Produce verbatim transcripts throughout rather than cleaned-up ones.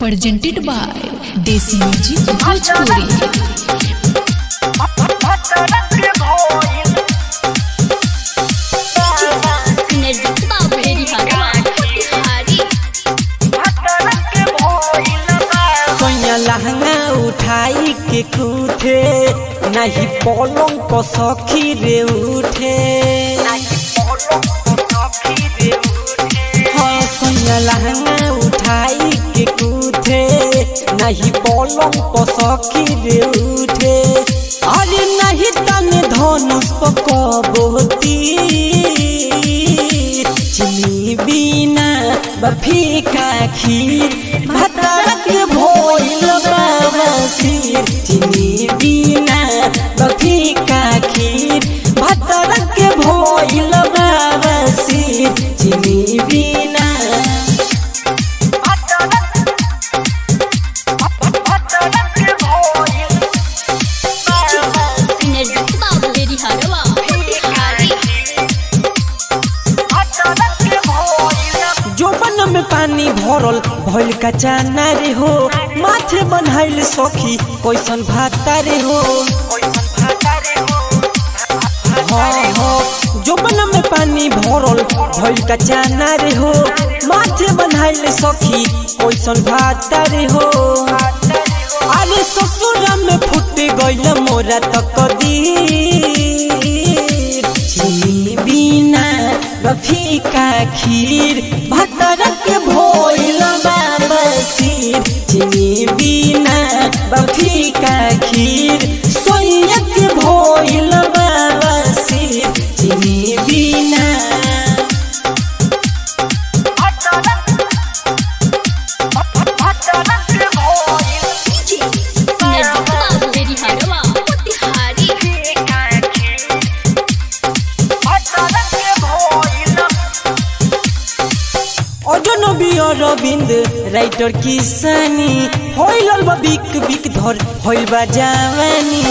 presented by Desi Music Bhojpuri। लहंगा उठाई के कूठे नहीं पलंग पर सखी रे उठे। हाँ सोनिया लहंगा उठाई के कूठे नहीं पलंग पर सखी रे उठे। अरे नहीं तने धनुष पकबोती चिनी बिना बफी का खीर भतर के भोइल बाबसीर। चिनी बिना बफी का खीर भतर के भोइल बाबसीर। चिनी बिना जोबन में पानी भरल भइल का चाना रे हो। माथे बनाइल सखी कैसन भाता रे हो। हाँ हाँ जोबन में पानी भरल भइल का चाना रे हो। माथे बनाइल सखी कैसन भाता रे हो। अरे ससुरा में फुट गइल मोरा तकदीर। चिनी बिना बफी का खीर भतर के भोइल बाबसीर। चिनी बिना बफी का खीर सोनिया के भोइल बाबसीर। चिनी बिना रविंद राइटर किसानी होइल बा बिक बिक धर होइल बा जवानी।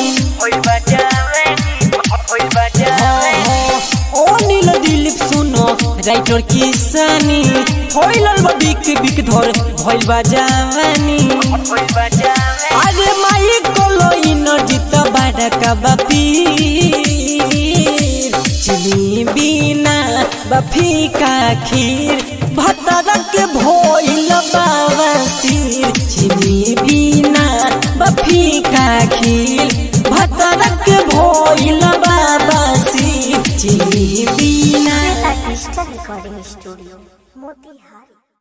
ओ नील दिलीप सुनो राइटर किसानी होइल बा बिक बिक धर होइल बा जवानी। अरे माई कोलो इनर्जित बाड़ा का बापीर। चिनी बिना बफी का खीर भतर के भोइल बाबसीर। चिनी बिना बफी का खीर भतर के भोइल बाबसीर। चिनी बिना रिकॉर्डिंग स्टूडियो मोतिहारी।